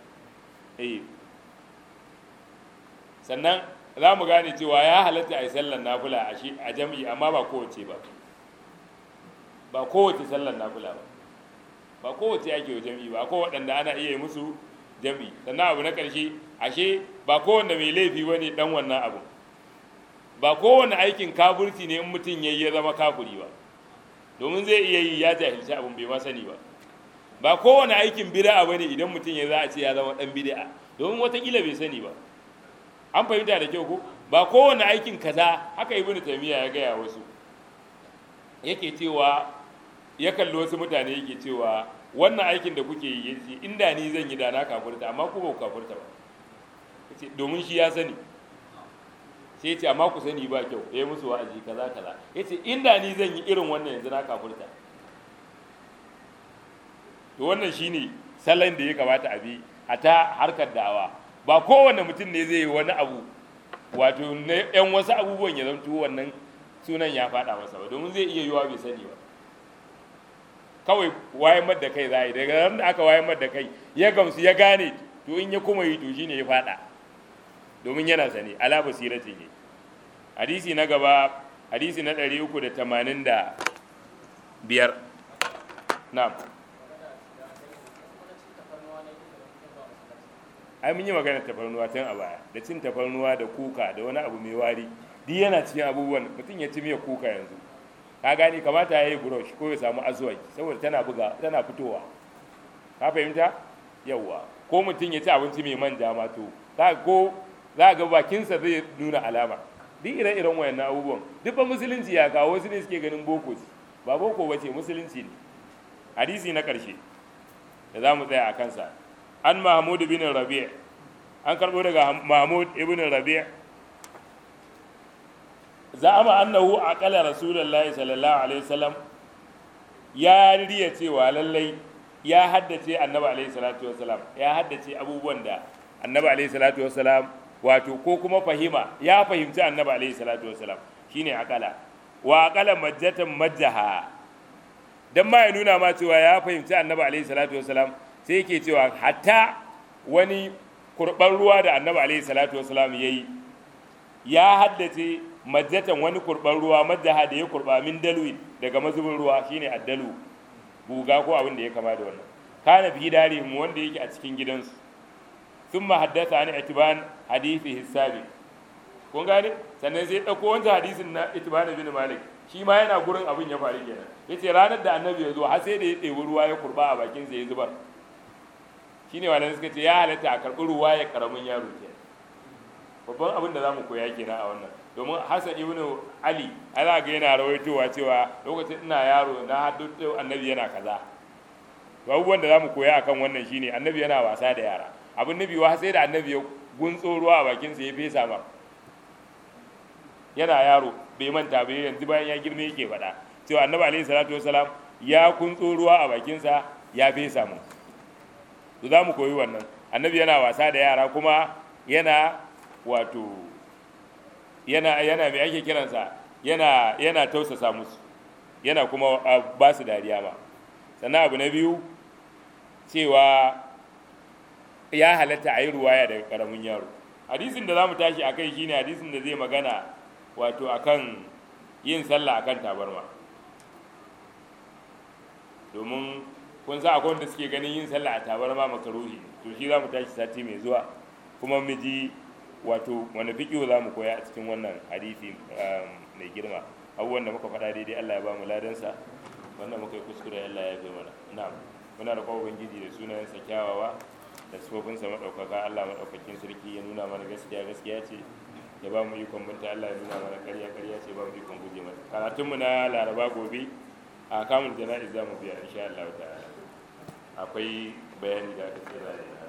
Sannan za mu gane cewa ya halatta a yi sallar nafula a jam'i, amma ba kowace ba, ba kowace sallar nafula ba, ba kowace ake wa jam'i ba, ko waɗanda ana iya yi musu jam'i. Sannan abu na ƙarshe, ashe ba kowanne mai laifi ba ne ɗan wannan abu, ba kowane aikin kafirci ne in mutum ya yi ya zama kafiri ba, domin zai iya yi ya jahilci abin bai ma sani ba. Ba kowane aikin bid'a ba ne idan mutum ya za a ce ya zama ɗan bid'a, domin watakila bai sani ba. An fahimta da kyau ko? Ba kowane aikin kaza, haka ibnu taymiya ya gaya wasu, yake cewa ya kalli wasu mutane yake cewa wannan aikin da kuke yi yace inda ni zan yi da na kafirta, amma ku ba ku kafirta ba, yace domin shi ya sani. Sai yace amma ku sani ba kyau, yayi musu wa'azi kaza kaza, yace inda ni zan yi irin wannan yanzu na kafirta. To wannan shine salon da ya kamata a bi a ta harkar da'awa. Ba kowane mutum ne zai yi wani abu wato na yan wasu abubuwan ya zanto wannan sunan ya faɗa masa ba, domin zai iya yiwa bai sani ba. Kawai wayar da kai za a yi, daga ran da aka wayar da kai ya gamsu ya gane, to in ya kuma yi to shine ya faɗa, domin yana sani ala basiratin ne. Hadisi na gaba, hadisi na ɗari uku da tamanin da biyar. Na'am. Ai mun yi magana tafarnuwa tun a baya, da cin tafarnuwa da kuka da wani abu mai wari duk yana cikin abubuwan. Mutum ya ci miyar kuka yanzu, ka gani, kamata ya yi brush ko ya samu azuwaki, saboda tana buga tana fitowa, ka fahimta yawwa. Ko mutum ya ci abinci mai manja ma to za ko za ga bakinsa zai nuna alama. Duk ire-iren wayannan abubuwan duk ba musulunci ya kawo, wasu ne suke ganin boko ce, ba boko ba ce, musulunci ne. Hadisi na ƙarshe da za mu tsaya a kansa, an Mahmud ibn Rabi', an karbo daga Mahmud ibn Rabi', za'ama annahu aqala rasulullahi sallallahu alaihi wasallam, ya riya cewa lallai ya haddace annabi alaihi salatu wasallam, ya haddace abubuwan da annabi alaihi salatu wasallam wato ko kuma fahima, ya fahimci annabi alaihi salatu wasallam, shine aqala. Wa aqala majjatan majjaha, dan ma ya nuna ma cewa ya fahimci annabi alaihi salatu wasallam, sai yake cewa hatta wani kurban ruwa da annabi alaihi salatu wasalam yayi, ya haddace majjatan wani kurban ruwa majjaha da ya kurba min dalwi daga mazubin ruwa, shine addalu, buga ko abin da ya kama da wannan. Kana fi darihim, wanda yake a cikin gidansu. Thumma haddatha an itiban hadithi hisabi, kun gane. Sannan sai dauko wancan hadisin na Itban ibn Malik, shi ma yana gurin abin ya faru kenan. Yace ranar da annabi ya zo har sai da ya ɗebi ruwa ya kurba a bakin sa ya zubar. Shine wannan suka ce ya halatta a karɓi ruwa ya karamin yaro ke, babban abin da za mu koya kenan a wannan, domin Hassan ibn Ali ana ga yana rawaitowa cewa lokacin ina yaro na haddu annabi yana kaza. Abubuwan da za mu koya akan wannan shine annabi yana wasa da yara, abin nabi wa sai da annabi ya guntso ruwa a bakinsa ya fesa ma yana yaro bai manta bai, yanzu bayan ya girme yake faɗa cewa annabi alaihi salatu wasalam ya kuntso ruwa a bakinsa ya fesa mu. to za mu koyi wannan, annabi yana wasa da yara kuma yana wato yana yana mai ake kiransa yana yana tausasa musu, yana kuma ba su dariya ma. Sannan abu na biyu cewa ya halatta a yi ruwaya daga karamin yaro. Hadisin da za mu tashi a kai shine hadisin da zai magana wato akan yin sallah akan tabarma, domin kun sa akwai wanda suke ganin yin sallah a tabarma makaruhi, to shi za mu tashi sati mai zuwa kuma mu ji wato wani fiƙiyo za mu koya a cikin wannan hadisi mai girma. Abubuwan da muka faɗa daidai Allah ya ba mu ladansa, wannan muka yi kuskure Allah ya fi mana. Na'am, muna da kawo ubangiji da sunayensa kyawawa da sifofinsa maɗaukaka. Allah maɗaukakin sarki ya nuna mana gaskiya gaskiya ce, ya ba mu ikon binta. Allah ya nuna mana ƙarya ƙarya ce, ba mu ikon guje mata. Karatunmu na Laraba gobe a kamun jana'iz za mu biya insha Allah ta'ala. Akwai bayani da aka ce da